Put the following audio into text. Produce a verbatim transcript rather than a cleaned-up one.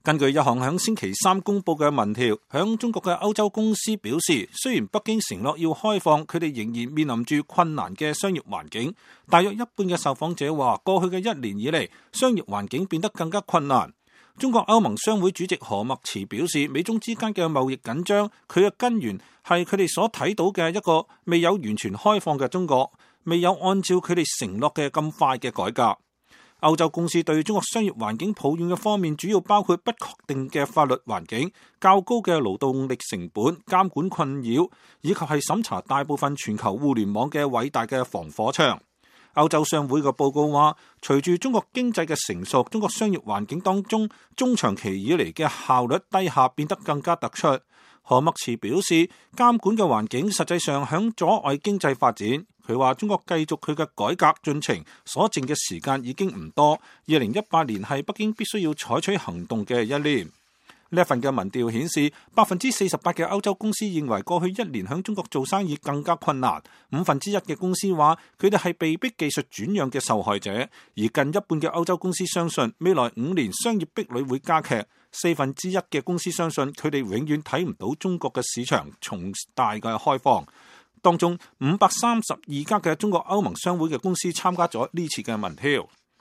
根據一項響星期三公佈嘅民調，響中國嘅歐洲公司表示，雖然北京承諾要開放，佢哋仍然面臨住困難嘅商業環境。大約一半嘅受訪者話，過去嘅一年以嚟，商業環境變得更加困難。中國歐盟商會主席何默慈表示，美中之間嘅貿易緊張，佢嘅根源係佢哋所睇到嘅一個未有完全開放嘅中國，未有按照佢哋承諾嘅咁快嘅改革。歐洲公司對中國商業環境抱怨嘅方面，主要包括不確定嘅法律環境、較高嘅勞動力成本、監管困擾，以及係審查大部分全球互聯網嘅偉大嘅防火牆。歐洲商會嘅報告話，隨住中國經濟嘅成熟，中國商業環境當中中長期以嚟嘅效率低下變得更加突出。何默慈表示，監管嘅環境實際上響阻礙經濟發展。佢話中國繼續佢嘅改革進程所剩嘅時間已經唔多，二零一八年係北京必須要採取行動嘅一年。呢一份嘅民調顯示，百分之四十八嘅歐洲公司認為過去一年響中國做生意更加困難，五分之一嘅公司話佢哋係被逼技術轉讓嘅受害者，而近一半嘅歐洲公司相信未來五年商業壁壘會加劇，四分之一嘅公司相信佢哋永遠睇唔到中國嘅市場重大嘅開放。當中五百三十二家嘅中國歐盟商會嘅公司參加咗呢次嘅民調。